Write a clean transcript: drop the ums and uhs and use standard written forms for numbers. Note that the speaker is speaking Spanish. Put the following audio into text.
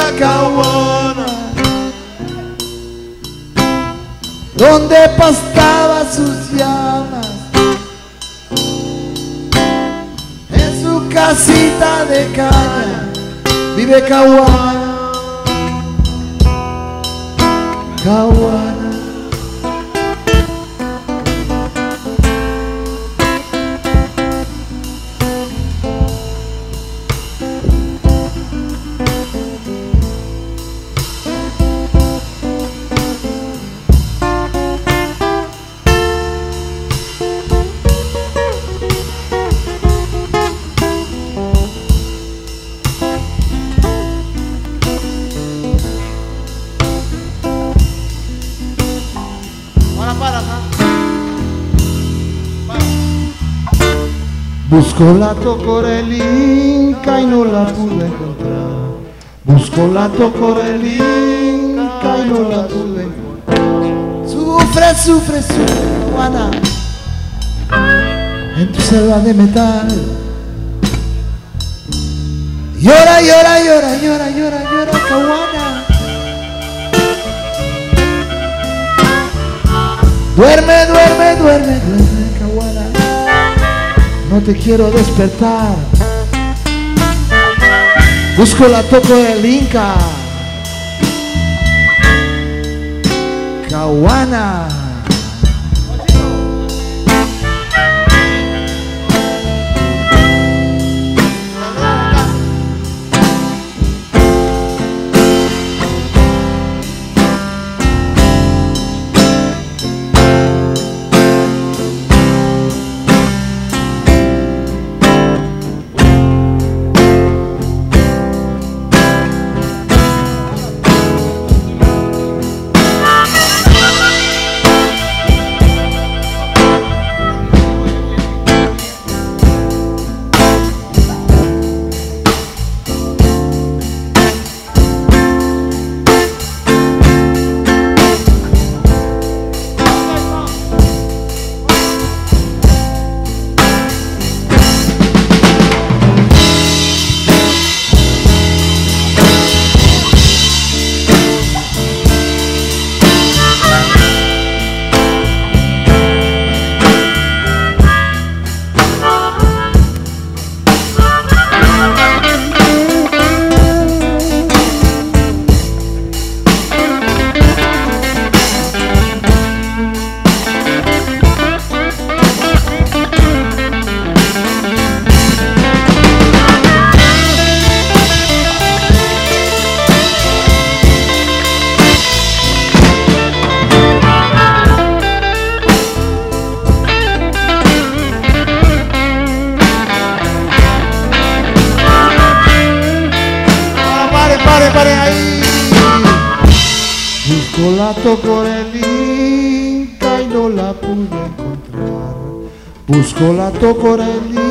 Caguana, donde pastaba sus llamas, en su casita de caña vive Caguana, Caguana. Busco la tocorelinca y no la pude encontrar. Busco la tocorelinca y no la pude encontrar. Sufre, sufre, sufre, Caguana, en tu selva de metal. Llora, llora, llora, llora, llora, llora, Caguana. Duerme, duerme, duerme, duerme, Caguana. No te quiero despertar. Busco la tocorelinca, Caguana. Pare ahí. Busco la tocorelinca y no la pude encontrar. Busco la tocorelinca